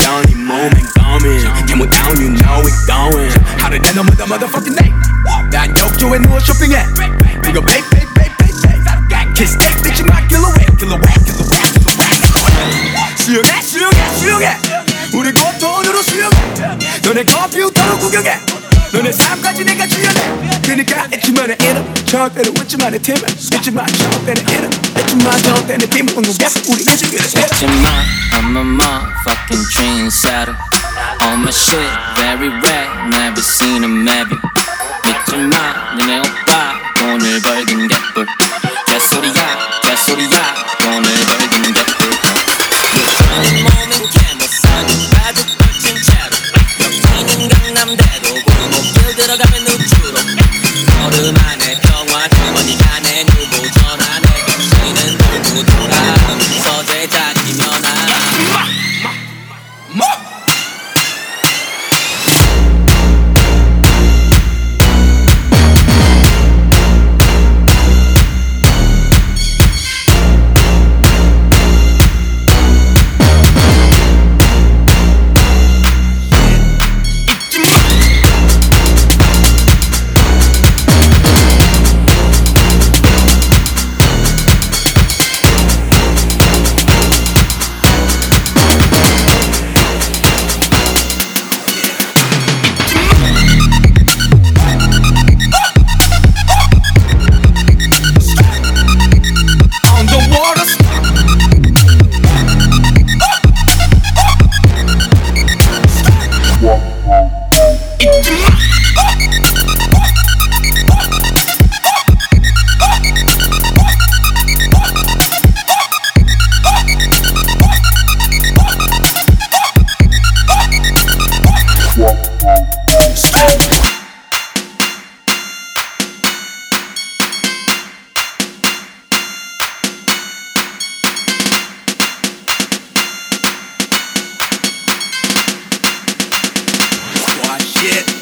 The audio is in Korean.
던 이 몸엔 coming Came down you know it going 하루 내 놈은 the motherfucking day 난 욕조에 누워 쇼핑해 이거 babe babe babe babe babe kiss take bitch my killer whack killer whack killer whack killer whack 수영해 수영해 수영해 우리 고통으로 수영해 너네 컴퓨터로 구경해 너네 삶까지 내가 주연해 그니까 잊지마의 이름 절대로 웃지마의 팀은 잊지마 절대는 이름 잊지마 절대는 팀은 궁금해서 우리 인생을 잊지마 I'm a motherfucking trendsetter All my shit very rare Never seen a maybe 믿지마 너네 오빠 돈을 벌긴 개뿔 개소리야 개소리야 돈을 벌긴 개뿔 요즘은 몸은 캐머사는 가득 걸친 채로 여기는 강남대로 골목길 들어가면 우주로 걸음 안에 평화 주머니가 내 누구 전화내 저희는 돌고 돌아가면서 제작이 면하 shit.